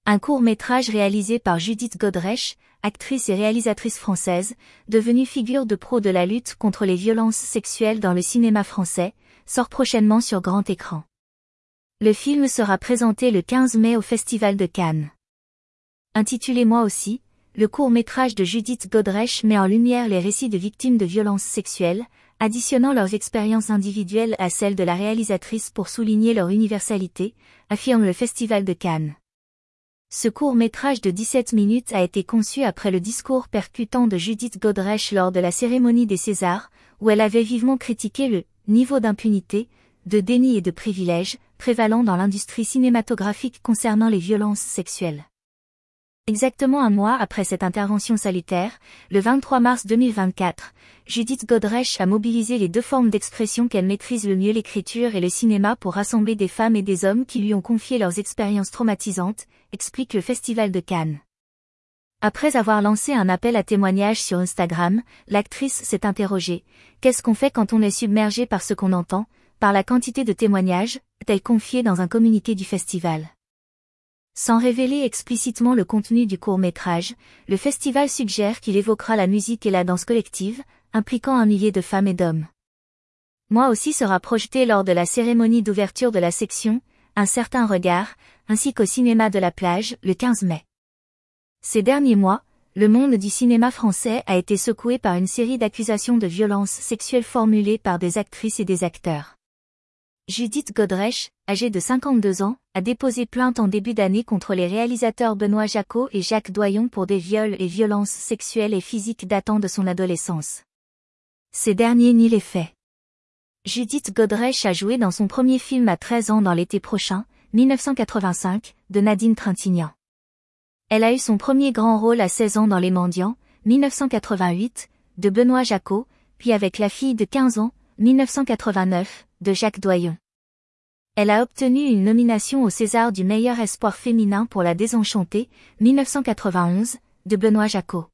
Un court-métrage réalisé par Judith Godrèche, actrice et réalisatrice française, devenue figure de proue de la lutte contre les violences sexuelles dans le cinéma français, sort prochainement sur grand écran. Le film sera présenté le 15 mai au Festival de Cannes. Intitulé Moi aussi, le court-métrage de Judith Godrèche met en lumière les récits de victimes de violences sexuelles, additionnant leurs expériences individuelles à celles de la réalisatrice pour souligner leur universalité, affirme le Festival de Cannes. Ce court-métrage de 17 minutes a été conçu après le discours percutant de Judith Godrèche lors de la cérémonie des Césars, où elle avait vivement critiqué le niveau d'impunité, de déni et de privilèges prévalant dans l'industrie cinématographique concernant les violences sexuelles. Exactement un mois après cette intervention salutaire, le 23 mars 2024, Judith Godrèche a mobilisé les deux formes d'expression qu'elle maîtrise le mieux, l'écriture et le cinéma, pour rassembler des femmes et des hommes qui lui ont confié leurs expériences traumatisantes, explique le Festival de Cannes. Après avoir lancé un appel à témoignages sur Instagram, l'actrice s'est interrogée: qu'est-ce qu'on fait quand on est submergé par ce qu'on entend, par la quantité de témoignages, a-t-elle confié dans un communiqué du festival. Sans révéler explicitement le contenu du court-métrage, le festival suggère qu'il évoquera la musique et la danse collective, impliquant un millier de femmes et d'hommes. Moi aussi sera projeté lors de la cérémonie d'ouverture de la section « Un certain regard », ainsi qu'au cinéma de la plage, le 15 mai. Ces derniers mois, le monde du cinéma français a été secoué par une série d'accusations de violences sexuelles formulées par des actrices et des acteurs. Judith Godrèche, âgée de 52 ans, a déposé plainte en début d'année contre les réalisateurs Benoît Jacot et Jacques Doyon pour des viols et violences sexuelles et physiques datant de son adolescence. Ces derniers nient les faits. Judith Godrèche a joué dans son premier film à 13 ans dans L'été prochain, 1985, de Nadine Trintignant. Elle a eu son premier grand rôle à 16 ans dans Les Mendiants, 1988, de Benoît Jacot, puis avec La fille de 15 ans, 1989, de Jacques Doyon. Elle a obtenu une nomination au César du meilleur espoir féminin pour La Désenchantée, 1991, de Benoît Jacot.